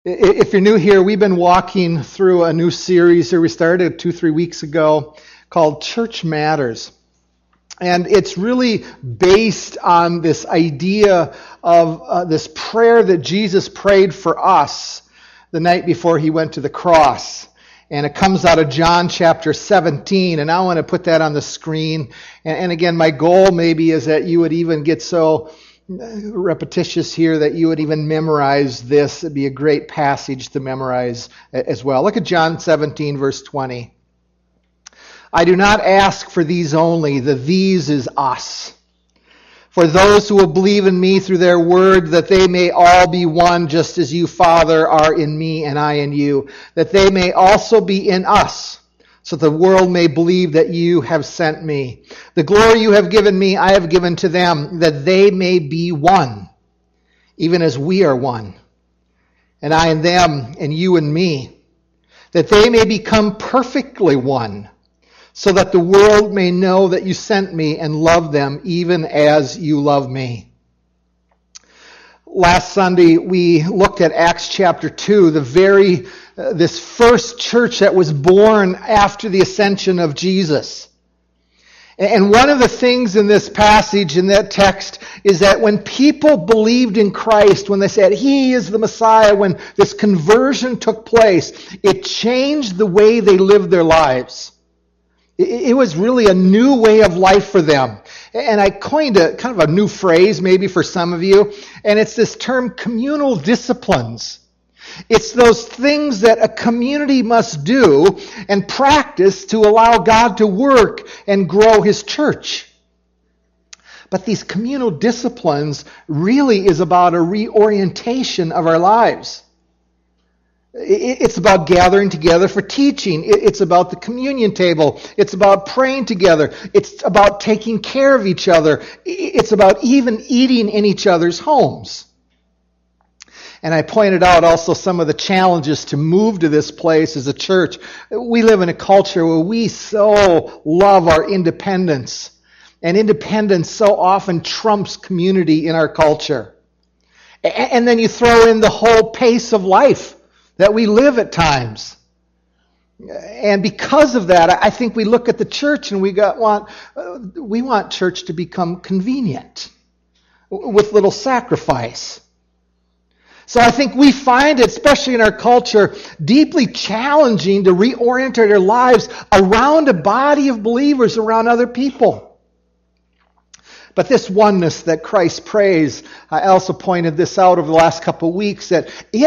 If you're new here, we've been walking through a new series here. We started 2-3 weeks ago called Church Matters. And it's really based on this idea of this prayer that Jesus prayed for us the night before he went to the cross. And it comes out of John chapter 17. And I want to put that on the screen. And again, my goal maybe is that you would even get so repetitious here that you would even memorize this. It'd be a great passage to memorize as well. Look at John 17, verse 20. I do not ask for these only. The these is us. For those who will believe in me through their word, that they may all be one, just as you, Father, are in me and I in you, that they may also be in us, so the world may believe that you have sent me. The glory you have given me, I have given to them, that they may be one, even as we are one. And I in them, and you in me, that they may become perfectly one, so that the world may know that you sent me and love them, even as you love me. Last Sunday, we looked at Acts chapter 2, this first church that was born after the ascension of Jesus. And one of the things in this passage, in that text, is that when people believed in Christ, when they said, He is the Messiah, when this conversion took place, it changed the way they lived their lives. It was really a new way of life for them. And I coined kind of a new phrase maybe for some of you, and it's this term communal disciplines. It's those things that a community must do and practice to allow God to work and grow His church. But these communal disciplines really is about a reorientation of our lives. It's about gathering together for teaching. It's about the communion table. It's about praying together. It's about taking care of each other. It's about even eating in each other's homes. And I pointed out also some of the challenges to move to this place as a church. We live in a culture where we so love our independence. And independence so often trumps community in our culture. And then you throw in the whole pace of life that we live at times. And because of that, I think we look at the church and we want church to become convenient with little sacrifice. So I think we find it, especially in our culture, deeply challenging to reorient our lives around a body of believers, around other people. But this oneness that Christ prays, I also pointed this out over the last couple of weeks, that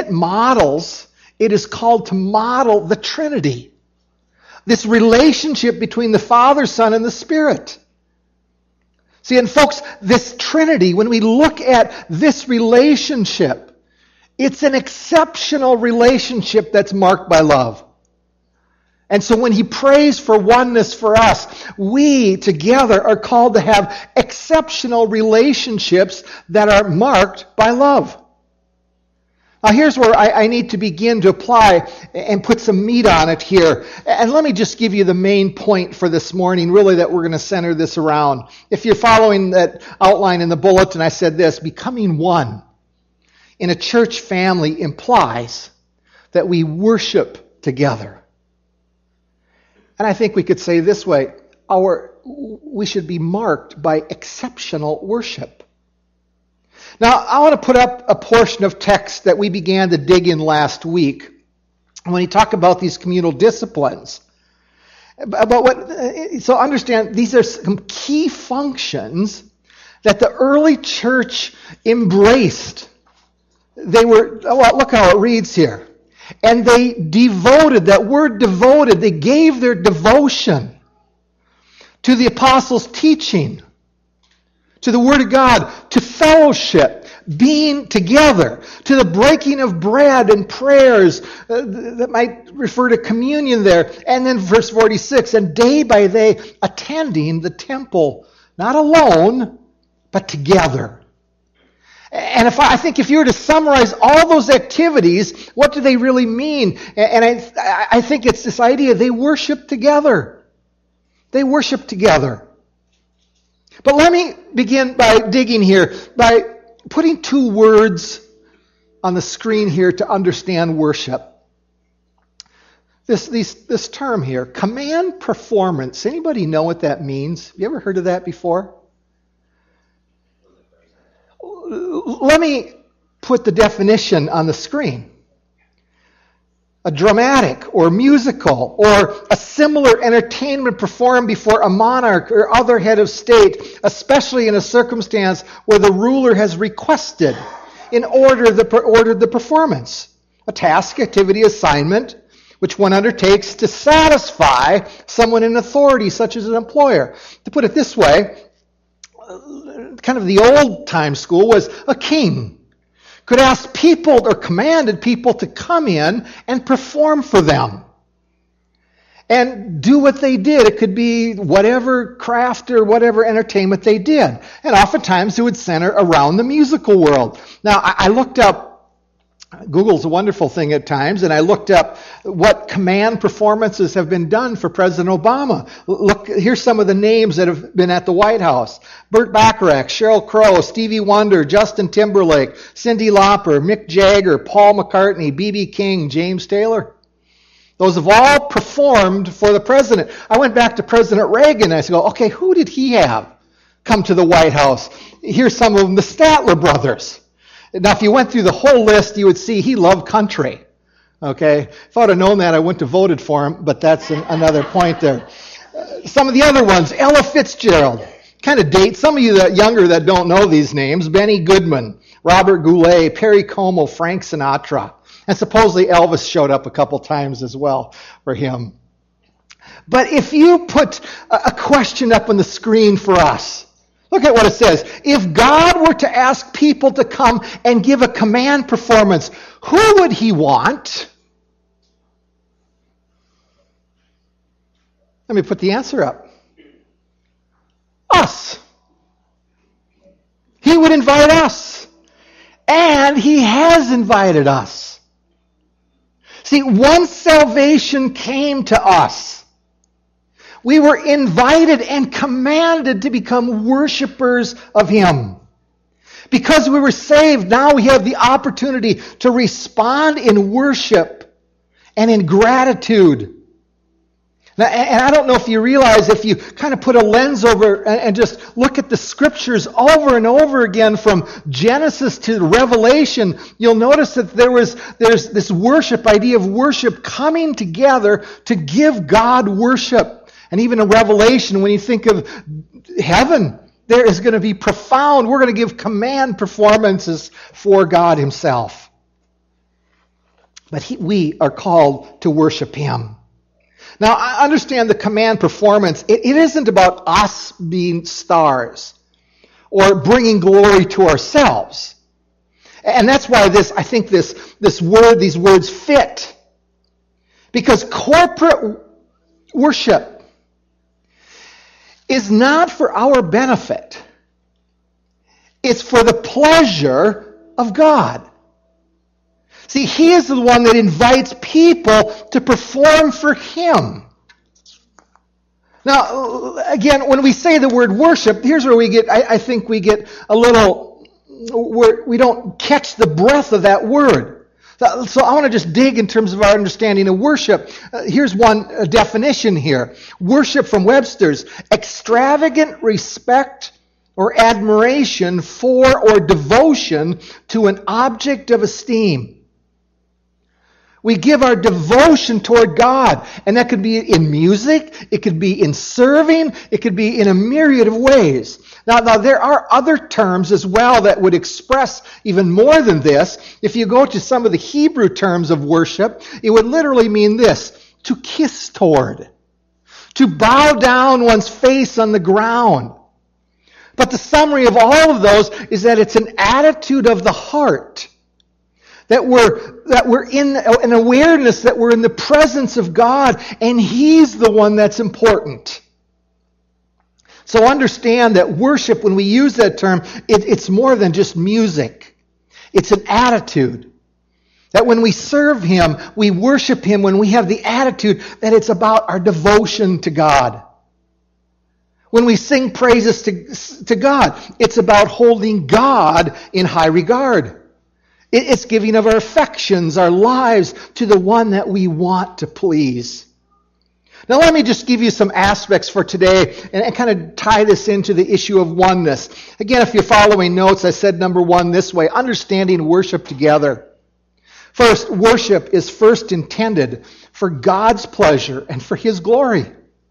it is called to model the Trinity. This relationship between the Father, Son, and the Spirit. See, and folks, this Trinity, when we look at this relationship, it's an exceptional relationship that's marked by love. And so when he prays for oneness for us, we together are called to have exceptional relationships that are marked by love. Now here's where I need to begin to apply and put some meat on it here. And let me just give you the main point for this morning, really, that we're going to center this around. If you're following that outline in the bulletin, I said this: becoming one in a church family implies that we worship together. And I think we could say this way: we should be marked by exceptional worship. Now, I want to put up a portion of text that we began to dig in last week when we talk about these communal disciplines. So understand, these are some key functions that the early church embraced. Look how it reads here. And they devoted, that word devoted, they gave their devotion to the apostles' teaching, to the Word of God, to fellowship, being together, to the breaking of bread and prayers that might refer to communion there. And then verse 46, and day by day attending the temple, not alone, but together. And I think if you were to summarize all those activities, what do they really mean? And I think it's this idea: they worship together. They worship together. But let me begin by digging here, by putting two words on the screen here to understand worship. This term here, command performance. Anybody know what that means? Have you ever heard of that before? Let me put the definition on the screen. A dramatic or musical or a similar entertainment performed before a monarch or other head of state, especially in a circumstance where the ruler has requested in ordered the performance. A task, activity, assignment, which one undertakes to satisfy someone in authority, such as an employer. To put it this way, kind of the old time school was a king could ask people or commanded people to come in and perform for them and do what they did. It could be whatever craft or whatever entertainment they did. And oftentimes it would center around the musical world. Now, I looked up, Google's a wonderful thing at times, and I looked up what command performances have been done for President Obama. Look, here's some of the names that have been at the White House. Burt Bacharach, Sheryl Crow, Stevie Wonder, Justin Timberlake, Cyndi Lauper, Mick Jagger, Paul McCartney, B.B. King, James Taylor. Those have all performed for the president. I went back to President Reagan and I said, okay, who did he have come to the White House? Here's some of them, the Statler brothers. Now, if you went through the whole list, you would see he loved country. Okay? If I would have known that, I wouldn't have voted for him, but that's another point there. Some of the other ones, Ella Fitzgerald. Kind of date. Some of you that younger that don't know these names, Benny Goodman, Robert Goulet, Perry Como, Frank Sinatra. And supposedly Elvis showed up a couple times as well for him. But if you put a question up on the screen for us, look at what it says. If God were to ask people to come and give a command performance, who would he want? Let me put the answer up. Us. He would invite us. And he has invited us. See, once salvation came to us, we were invited and commanded to become worshipers of him. Because we were saved, now we have the opportunity to respond in worship and in gratitude. Now, and I don't know if you realize, if you kind of put a lens over and just look at the scriptures over and over again from Genesis to Revelation, you'll notice that there's this worship, idea of worship coming together to give God worship. And even in Revelation, when you think of heaven, there is going to be profound, we're going to give command performances for God himself. But we are called to worship him. Now, I understand the command performance. It isn't about us being stars or bringing glory to ourselves. And that's why I think these words fit. Because corporate worship is not for our benefit. It's for the pleasure of God. See, he is the one that invites people to perform for him. Now, again, when we say the word worship, here's where I think we get a little, we don't catch the breadth of that word. So I want to just dig in terms of our understanding of worship. Here's one definition here. Worship from Webster's: extravagant respect or admiration for or devotion to an object of esteem. We give our devotion toward God, and that could be in music, it could be in serving, it could be in a myriad of ways. Now there are other terms as well that would express even more than this. If you go to some of the Hebrew terms of worship, it would literally mean this: to kiss toward, to bow down one's face on the ground. But the summary of all of those is that it's an attitude of the heart. That we're in an awareness that we're in the presence of God, and he's the one that's important. So understand that worship, when we use that term, it's more than just music. It's an attitude. That when we serve him, we worship him when we have the attitude that it's about our devotion to God. When we sing praises to God, it's about holding God in high regard. It's giving of our affections, our lives, to the one that we want to please. Now let me just give you some aspects for today and kind of tie this into the issue of oneness. Again, if you're following notes, I said number one this way, understanding worship together. First, worship is first intended for God's pleasure and for His glory.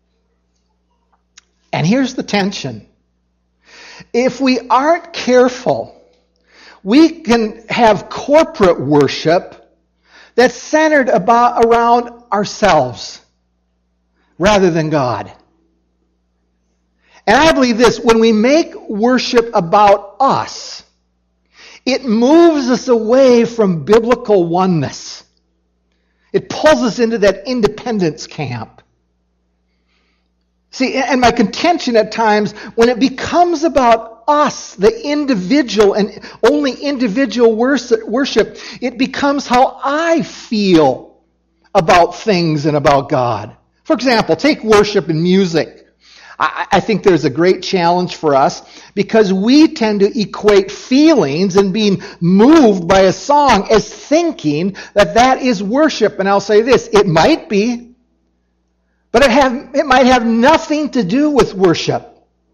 And here's the tension. If we aren't careful, we can have corporate worship that's centered around ourselves rather than God. And I believe this, when we make worship about us, it moves us away from biblical oneness. It pulls us into that independence camp. See, and my contention at times, when it becomes about us, the individual, and only individual worship, it becomes how I feel about things and about God. For example, take worship and music. I think there's a great challenge for us because we tend to equate feelings and being moved by a song as thinking that that is worship. And I'll say this, it might be, but it might have nothing to do with worship.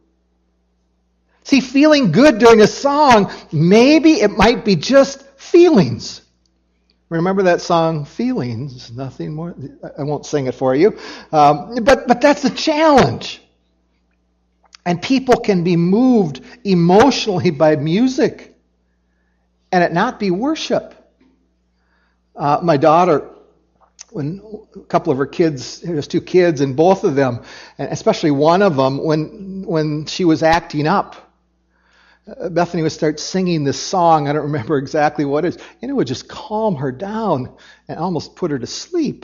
See, feeling good during a song, maybe it might be just feelings. Remember that song, Feelings, nothing more? I won't sing it for you. But that's a challenge. And people can be moved emotionally by music and it not be worship. My daughter, when a couple of her kids, there's two kids, and both of them, and especially one of them, when she was acting up, Bethany would start singing this song. I don't remember exactly what it is. And it would just calm her down and almost put her to sleep.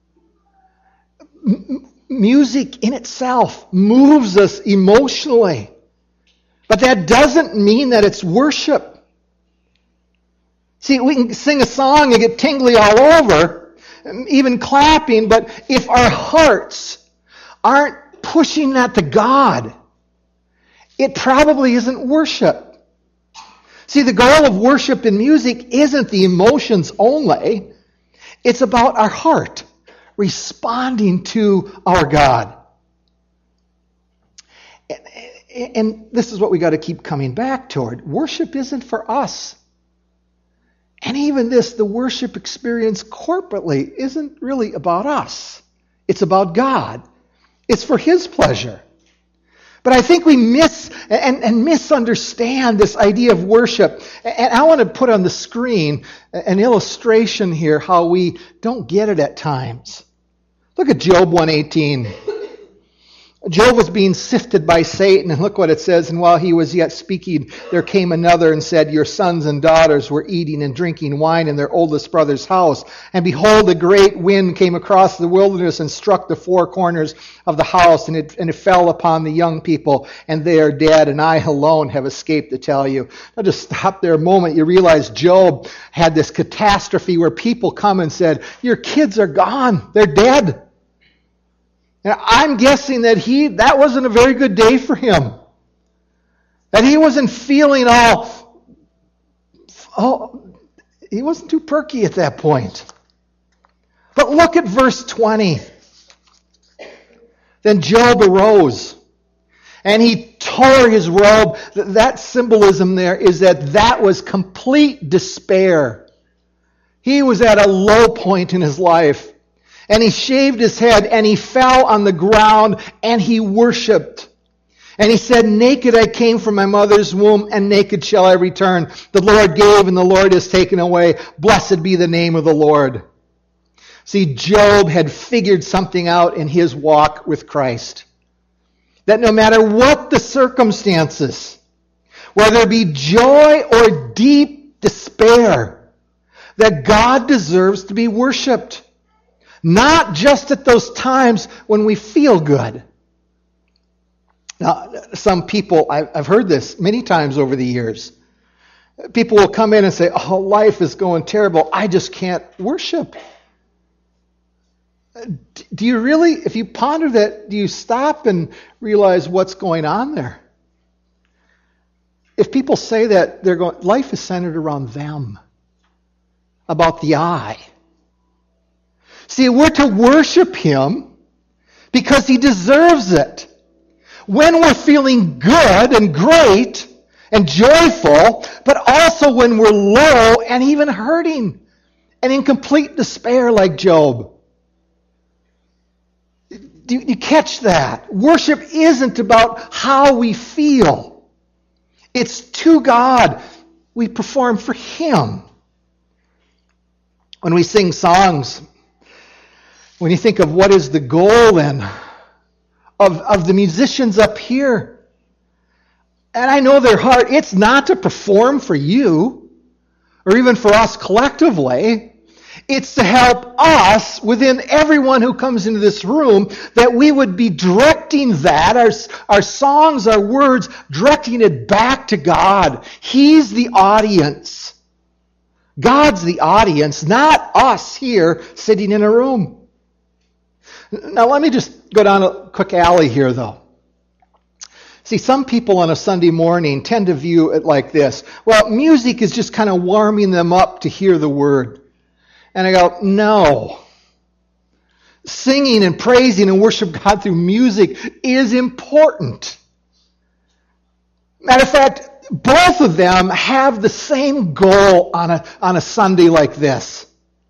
Music in itself moves us emotionally. But that doesn't mean that it's worship. See, we can sing a song and get tingly all over, even clapping, but if our hearts aren't pushing that to God, it probably isn't worship. See, the goal of worship in music isn't the emotions only. It's about our heart responding to our God. And this is what we got to keep coming back toward. Worship isn't for us. And even this, the worship experience corporately isn't really about us. It's about God. It's for His pleasure. But I think we miss and misunderstand this idea of worship. And I want to put on the screen an illustration here how we don't get it at times. Look at Job 1:18. Job was being sifted by Satan, and look what it says. And while he was yet speaking, there came another and said, your sons and daughters were eating and drinking wine in their oldest brother's house. And behold, a great wind came across the wilderness and struck the four corners of the house, and it fell upon the young people, and they are dead, and I alone have escaped to tell you. Now just stop there a moment. You realize Job had this catastrophe where people come and said, your kids are gone. They're dead. And I'm guessing that that wasn't a very good day for him. That he wasn't feeling he wasn't too perky at that point. But look at verse 20. Then Job arose, and he tore his robe. That symbolism there is that was complete despair. He was at a low point in his life. And he shaved his head, and he fell on the ground, and he worshipped. And he said, naked I came from my mother's womb, and naked shall I return. The Lord gave, and the Lord has taken away. Blessed be the name of the Lord. See, Job had figured something out in his walk with Christ. That no matter what the circumstances, whether it be joy or deep despair, that God deserves to be worshipped. Not just at those times when we feel good. Now, some people, I've heard this many times over the years. People will come in and say, oh, life is going terrible. I just can't worship. Do you really, if you ponder that, do you stop and realize what's going on there? If people say that, life is centered around them. about the I. See, we're to worship Him because He deserves it. When we're feeling good and great and joyful, but also when we're low and even hurting and in complete despair like Job. Do you catch that? Worship isn't about how we feel. It's to God. We perform for Him. When we sing songs, when you think of what is the goal then of the musicians up here, and I know their heart, it's not to perform for you or even for us collectively. It's to help us, within everyone who comes into this room, that we would be directing that, our songs, our words, directing it back to God. He's the audience. God's the audience, not us here sitting in a room. Now let me just go down a quick alley here, though. See, some people on a Sunday morning tend to view it like this. Well, music is just kind of warming them up to hear the word. And I go, no. Singing and praising and worship God through music is important. Matter of fact, both of them have the same goal on a Sunday like this.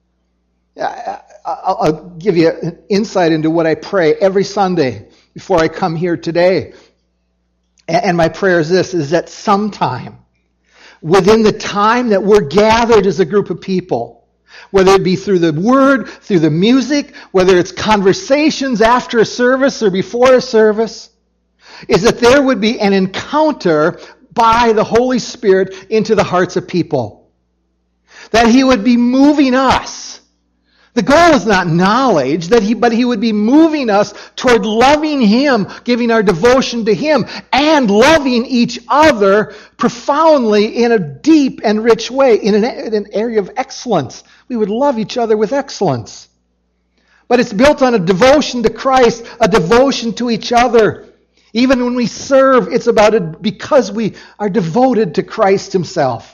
I'll give you an insight into what I pray every Sunday before I come here today. And my prayer is this, is that sometime within the time that we're gathered as a group of people, whether it be through the word, through the music, whether it's conversations after a service or before a service, is that there would be an encounter by the Holy Spirit into the hearts of people. That He would be moving us. The goal is not knowledge, but He would be moving us toward loving Him, giving our devotion to Him, and loving each other profoundly in a deep and rich way, in an area of excellence. We would love each other with excellence. But it's built on a devotion to Christ, a devotion to each other. Even when we serve, it's about it because we are devoted to Christ Himself.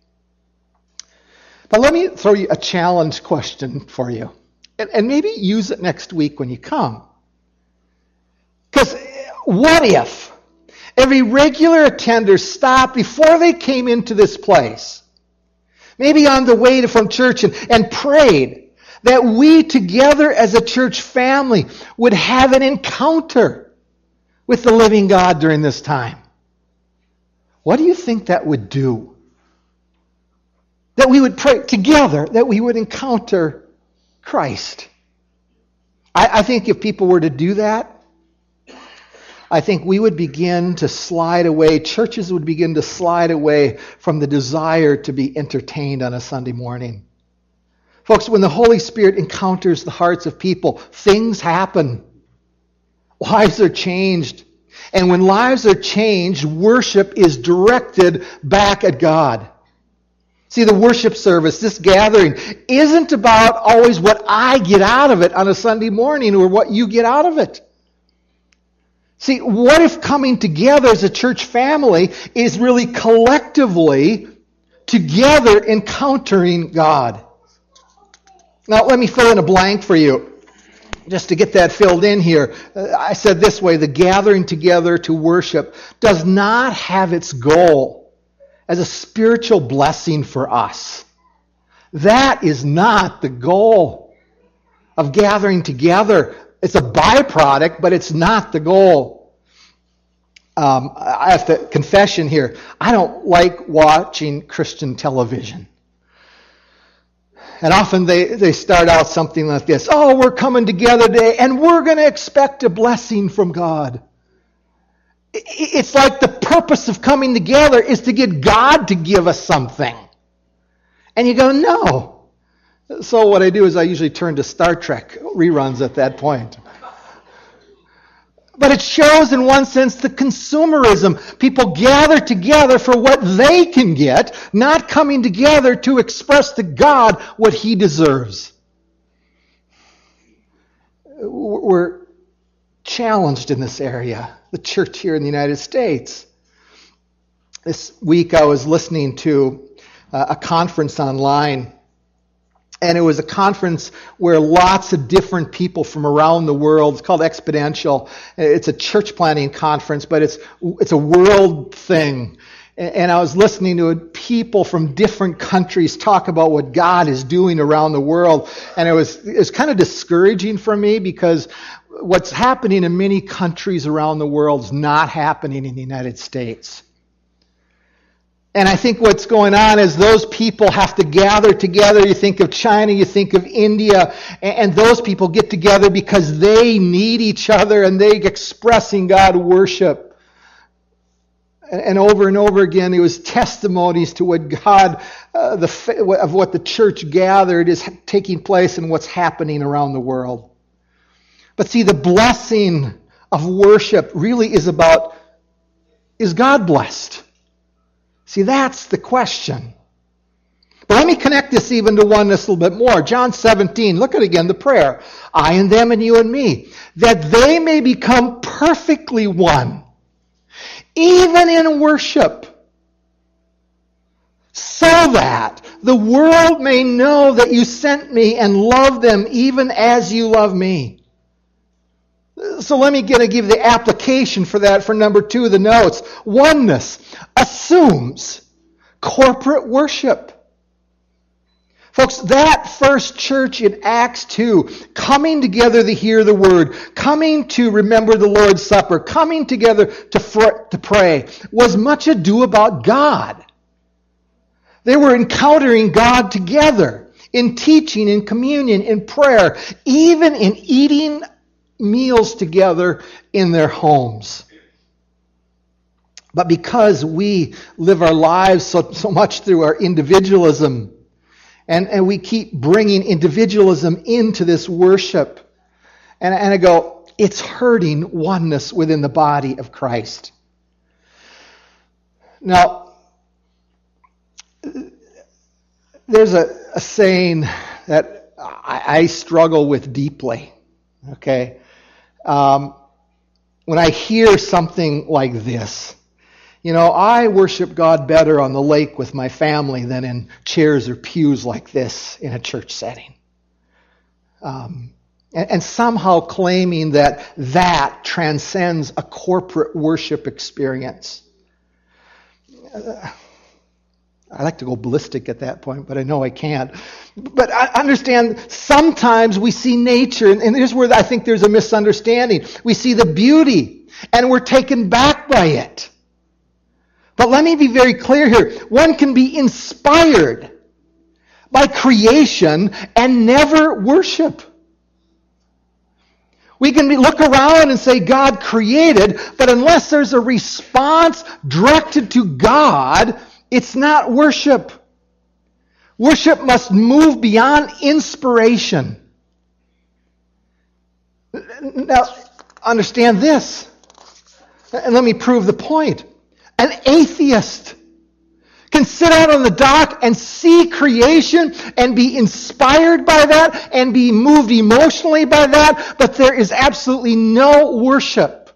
But let me throw you a challenge question for you. And maybe use it next week when you come. Because what if every regular attender stopped before they came into this place, maybe on the way from church, and prayed that we together as a church family would have an encounter with the living God during this time? What do you think that would do? That we would pray together, that we would encounter Christ. I think if people were to do that, I think we would begin to slide away, churches would begin to slide away from the desire to be entertained on a Sunday morning. Folks, when the Holy Spirit encounters the hearts of people, things happen. Lives are changed. And when lives are changed, worship is directed back at God. See, the worship service, this gathering, isn't about always what I get out of it on a Sunday morning or what you get out of it. See, what if coming together as a church family is really collectively together encountering God? Now, let me fill in a blank for you. Just to get that filled in here, I said this way, the gathering together to worship does not have its goal as a spiritual blessing for us. That is not the goal of gathering together. It's a byproduct, but it's not the goal. I have to confession here. I don't like watching Christian television. And often they start out something like this. Oh, we're coming together today and we're going to expect a blessing from God. It's like the purpose of coming together is to get God to give us something. And you go, no. So what I do is I usually turn to Star Trek reruns at that point. But it shows in one sense the consumerism. People gather together for what they can get, not coming together to express to God what He deserves. We're challenged in this area, the church here in the United States. This week I was listening to a conference online And it was a conference where lots of different people from around the world, it's called Exponential. It's a church planting conference, but it's a world thing. And I was listening to people from different countries talk about what God is doing around the world. And it was kind of discouraging for me, because what's happening in many countries around the world is not happening in the United States. And I think what's going on is those people have to gather together. You think of China, you think of India, and those people get together because they need each other and they're expressing God worship. And over again, it was testimonies to what God, of what the church gathered is taking place and what's happening around the world. But see, the blessing of worship really is about, is God blessed? See, that's the question. But let me connect this even to oneness a little bit more. John 17, look at again the prayer. I and them and you and me, that they may become perfectly one, even in worship, so that the world may know that you sent me and love them even as you love me. So let me give you the application for that for number 2 of the notes. Oneness assumes corporate worship. Folks, that first church in Acts 2, coming together to hear the word, coming to remember the Lord's Supper, coming together to pray, was much ado about God. They were encountering God together in teaching, in communion, in prayer, even in eating meals together in their homes. But because we live our lives so much through our individualism, and we keep bringing individualism into this worship, and I go, it's hurting oneness within the body of Christ. Now, there's a saying that I struggle with deeply, okay? When I hear something like this, I worship God better on the lake with my family than in chairs or pews like this in a church setting. And somehow claiming that transcends a corporate worship experience. I like to go ballistic at that point, but I know I can't. But I understand sometimes we see nature, and here's where I think there's a misunderstanding. We see the beauty, and we're taken back by it. But let me be very clear here. One can be inspired by creation and never worship. We can look around and say God created, but unless there's a response directed to God, it's not worship. Worship must move beyond inspiration. Now, understand this, and let me prove the point. An atheist can sit out on the dock and see creation and be inspired by that and be moved emotionally by that, but there is absolutely no worship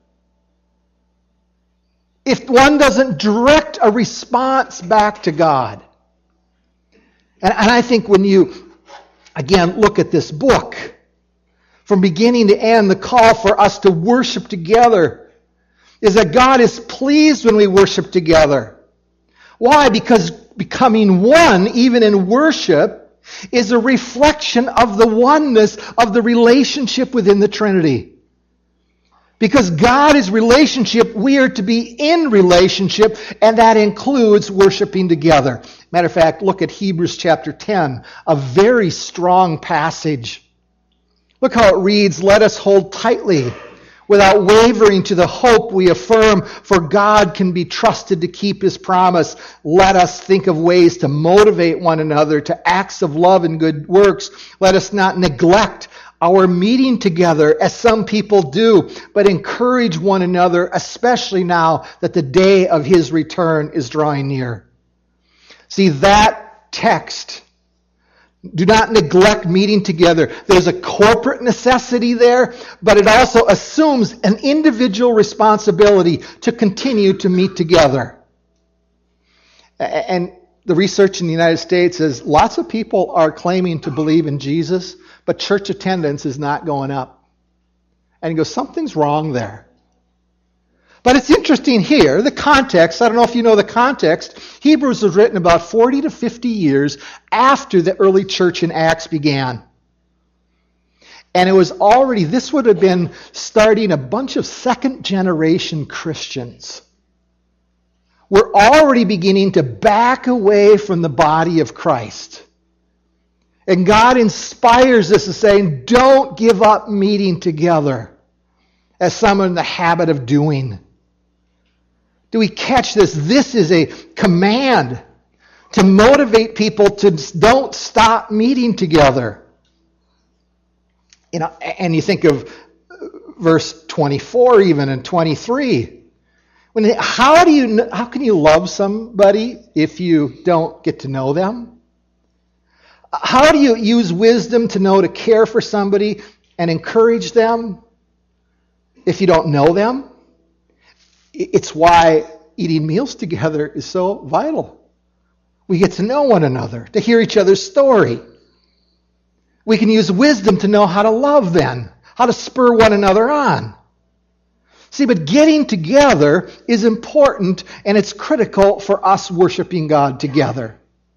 if one doesn't direct a response back to God. And I think when you, again, look at this book, from beginning to end, the call for us to worship together is that God is pleased when we worship together. Why? Because becoming one, even in worship, is a reflection of the oneness of the relationship within the Trinity. Because God is relationship, we are to be in relationship, and that includes worshiping together. Matter of fact, look at Hebrews chapter 10, a very strong passage. Look how it reads, "Let us hold tightly without wavering to the hope we affirm, for God can be trusted to keep His promise. Let us think of ways to motivate one another to acts of love and good works. Let us not neglect our meeting together as some people do, but encourage one another, especially now that the day of His return is drawing near." See, that text, do not neglect meeting together. There's a corporate necessity there, but it also assumes an individual responsibility to continue to meet together. And the research in the United States is lots of people are claiming to believe in Jesus, but church attendance is not going up. And he goes, something's wrong there. But it's interesting here, the context, I don't know if you know the context, Hebrews was written about 40 to 50 years after the early church in Acts began. And it was already, this would have been starting a bunch of second-generation Christians. We're already beginning to back away from the body of Christ. And God inspires us to saying, don't give up meeting together, as some are in the habit of doing. Do we catch this? This is a command to motivate people to don't stop meeting together. You know, and you think of verse 24 even and 23. How can you love somebody if you don't get to know them? How do you use wisdom to know to care for somebody and encourage them if you don't know them? It's why eating meals together is so vital. We get to know one another, to hear each other's story. We can use wisdom to know how to love then, how to spur one another on. See, but getting together is important, and it's critical for us worshiping God together.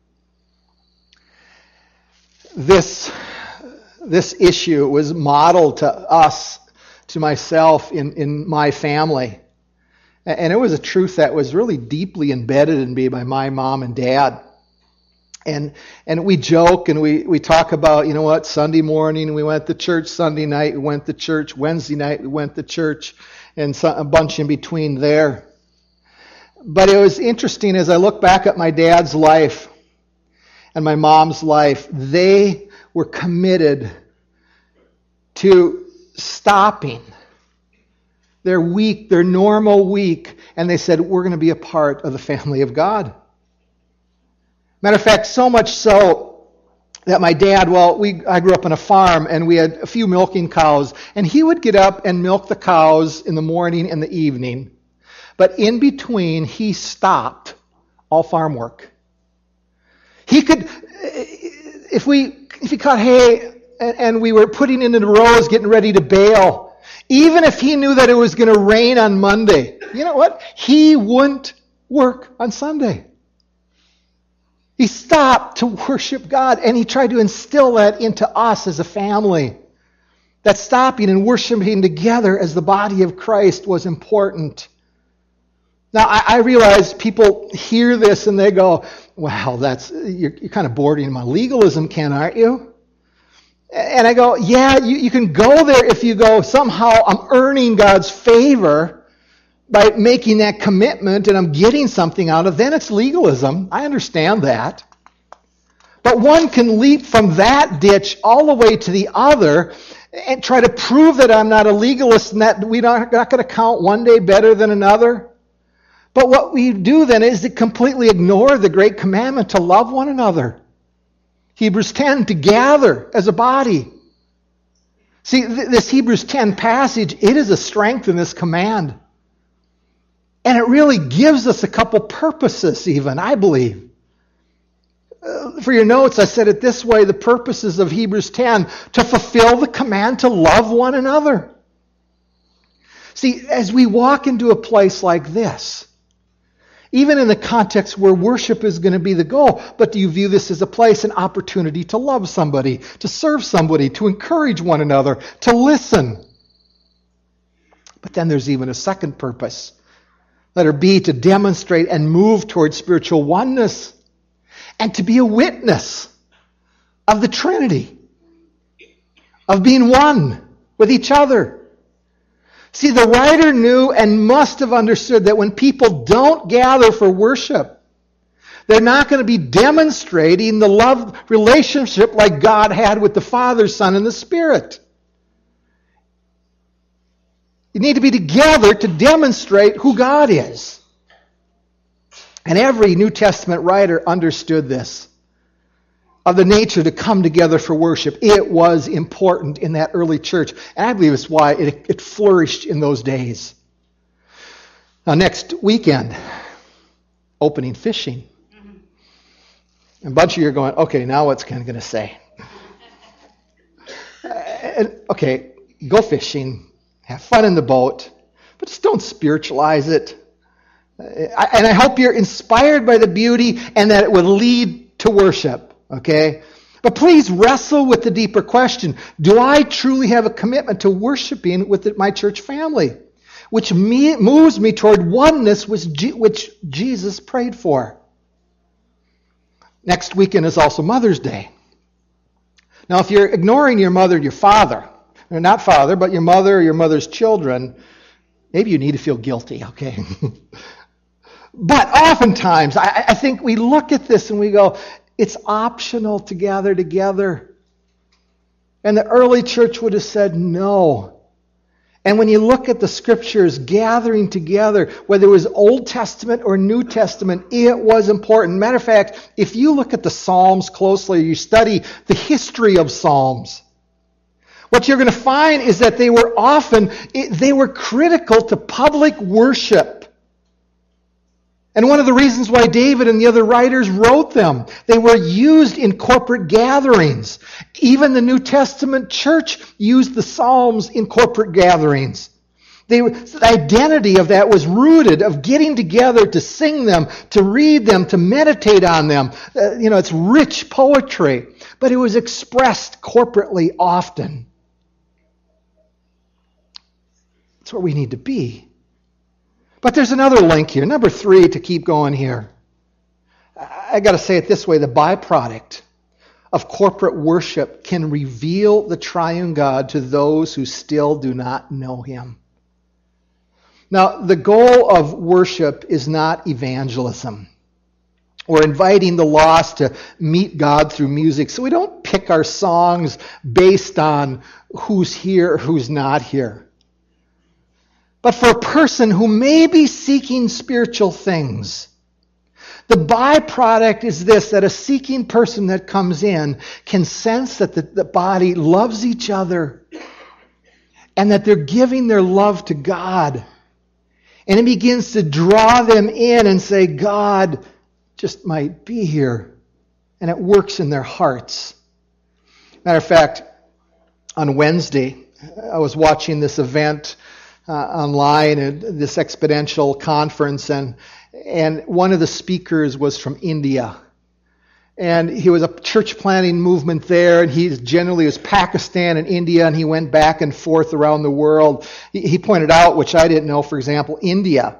This issue was modeled to us, to myself, in my family. And it was a truth that was really deeply embedded in me by my mom and dad. And we joke and we talk about, you know what, Sunday morning we went to church, Sunday night we went to church, Wednesday night we went to church, and a bunch in between there. But it was interesting as I look back at my dad's life and my mom's life, they were committed to stopping their week, their normal week, and they said, we're going to be a part of the family of God. Matter of fact, so much so that my dad, I grew up on a farm, and we had a few milking cows, and he would get up and milk the cows in the morning and the evening. But in between, he stopped all farm work. He could, if he caught hay and we were putting it in the rows, getting ready to bale, even if he knew that it was going to rain on Monday, you know what? He wouldn't work on Sunday. He stopped to worship God, and he tried to instill that into us as a family. That stopping and worshiping together as the body of Christ was important. Now, I realize people hear this and they go, wow, you're kind of bordering on legalism, Ken, aren't you? And I go, yeah, you can go there if you go, somehow I'm earning God's favor by making that commitment and I'm getting something out of it. Then it's legalism. I understand that. But one can leap from that ditch all the way to the other and try to prove that I'm not a legalist and that we're not going to count one day better than another. But what we do then is to completely ignore the great commandment to love one another. Hebrews 10, to gather as a body. See, this Hebrews 10 passage, it is a strength in this command. And it really gives us a couple purposes even, I believe. For your notes, I said it this way, the purposes of Hebrews 10, to fulfill the command to love one another. See, as we walk into a place like this, even in the context where worship is going to be the goal, but do you view this as a place, an opportunity to love somebody, to serve somebody, to encourage one another, to listen? But then there's even a second purpose. Letter B, to demonstrate and move towards spiritual oneness and to be a witness of the Trinity, of being one with each other. See, the writer knew and must have understood that when people don't gather for worship, they're not going to be demonstrating the love relationship like God had with the Father, Son, and the Spirit. You need to be together to demonstrate who God is. And every New Testament writer understood this, of the nature to come together for worship. It was important in that early church. And I believe it's why it flourished in those days. Now, next weekend, opening fishing. And a bunch of you are going, okay, now what's Ken going to say? Okay, go fishing, have fun in the boat, but just don't spiritualize it. And I hope you're inspired by the beauty and that it will lead to worship, okay? But please wrestle with the deeper question. Do I truly have a commitment to worshiping with my church family? Which moves me toward oneness which Jesus prayed for. Next weekend is also Mother's Day. Now, if you're ignoring your mother, your father, or not father, but your mother or your mother's children, maybe you need to feel guilty, okay? But oftentimes, I think we look at this and we go, it's optional to gather together. And the early church would have said no. And when you look at the scriptures, gathering together, whether it was Old Testament or New Testament, it was important. Matter of fact, if you look at the Psalms closely, you study the history of Psalms, what you're going to find is that they were critical to public worship. And one of the reasons why David and the other writers wrote them, they were used in corporate gatherings. Even the New Testament church used the Psalms in corporate gatherings. The identity of that was rooted of getting together to sing them, to read them, to meditate on them. It's rich poetry, but it was expressed corporately often. That's where we need to be. But there's another link here. Number 3, to keep going here. I got to say it this way. The byproduct of corporate worship can reveal the triune God to those who still do not know him. Now, the goal of worship is not evangelism or inviting the lost to meet God through music. So we don't pick our songs based on who's here, who's not here. But for a person who may be seeking spiritual things, the byproduct is this, that a seeking person that comes in can sense that the body loves each other and that they're giving their love to God. And it begins to draw them in and say, God just might be here. And it works in their hearts. Matter of fact, on Wednesday, I was watching this event online at this exponential conference, and one of the speakers was from India. And he was a church planting movement there, and he generally was Pakistan and India, and he went back and forth around the world. He pointed out, which I didn't know, for example, India,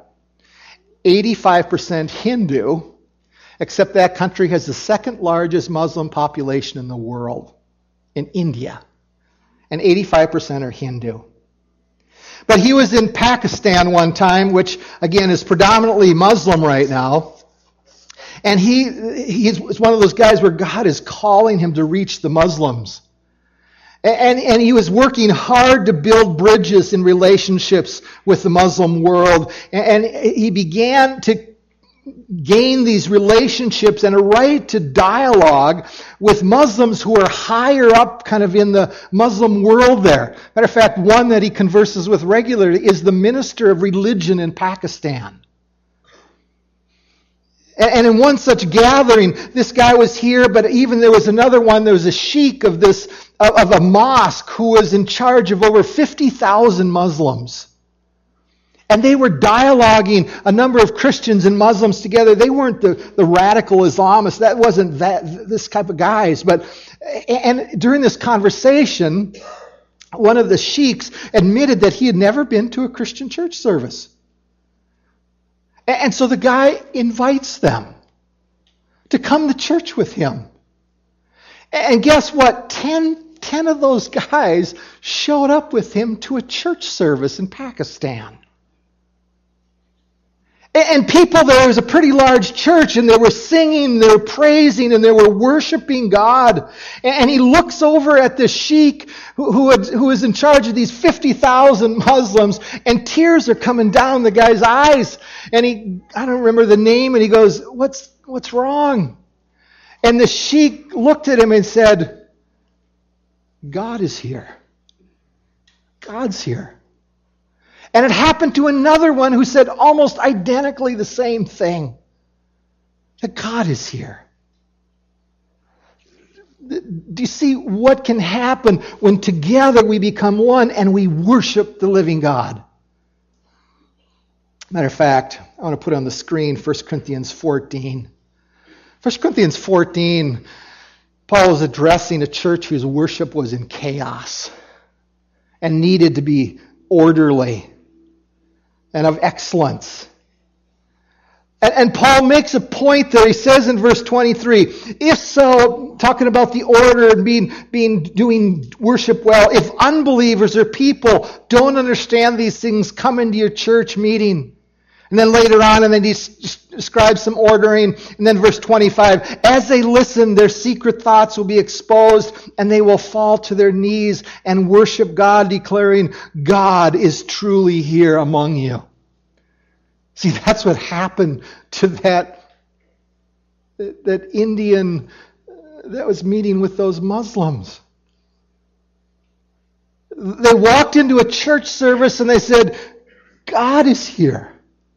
85% Hindu, except that country has the second largest Muslim population in the world, in India. And 85% are Hindu. But he was in Pakistan one time, which, again, is predominantly Muslim right now. And he's one of those guys where God is calling him to reach the Muslims. And he was working hard to build bridges in relationships with the Muslim world. And he began to gain these relationships and a right to dialogue with Muslims who are higher up kind of in the Muslim world there. Matter of fact, one that he converses with regularly is the minister of religion in Pakistan. And in one such gathering, this guy was here, but even there was another one, there was a sheikh of a mosque who was in charge of over 50,000 Muslims. And they were dialoguing a number of Christians and Muslims together. They weren't the radical Islamists. That wasn't this type of guys. And during this conversation, one of the sheiks admitted that he had never been to a Christian church service. And so the guy invites them to come to church with him. And guess what? 10 of those guys showed up with him to a church service in Pakistan. And people, there was a pretty large church, and they were singing, they were praising, and they were worshiping God. And he looks over at this sheikh who is in charge of these 50,000 Muslims, and tears are coming down the guy's eyes. And I don't remember the name, and he goes, what's wrong? And the sheikh looked at him and said, God is here. God's here. And it happened to another one who said almost identically the same thing. That God is here. Do you see what can happen when together we become one and we worship the living God? Matter of fact, I want to put on the screen 1 Corinthians 14. 1 Corinthians 14, Paul is addressing a church whose worship was in chaos and needed to be orderly and of excellence. And Paul makes a point there. He says in verse 23, if so, talking about the order and doing worship well, if unbelievers or people don't understand these things, come into your church meeting. And then later on, and then he describes some ordering. And then verse 25, as they listen, their secret thoughts will be exposed, and they will fall to their knees and worship God, declaring, God is truly here among you. See, that's what happened to that Indian that was meeting with those Muslims. They walked into a church service and they said, God is here.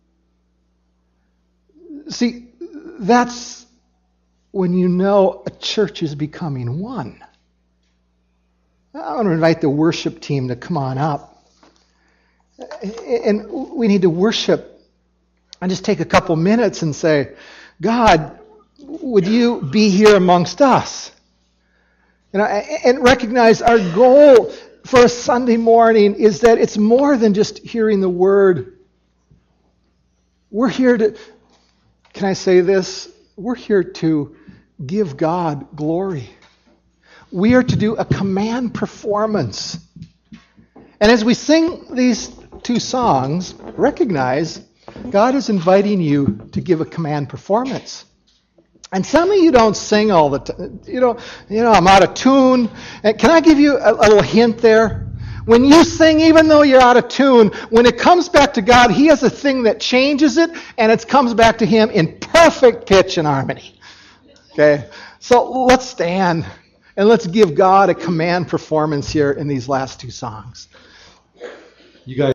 See, that's when you know a church is becoming one. I want to invite the worship team to come on up. And we need to worship. And just take a couple minutes and say, God, would you be here amongst us? And recognize our goal for a Sunday morning is that it's more than just hearing the word. We're here to, can I say this? We're here to give God glory. We are to do a command performance. And as we sing these two songs, recognize God is inviting you to give a command performance. And some of you don't sing all the time. You know, I'm out of tune. And can I give you a little hint there? When you sing, even though you're out of tune, when it comes back to God, He has a thing that changes it, and it comes back to Him in perfect pitch and harmony. Okay? So let's stand, and let's give God a command performance here in these last two songs. You guys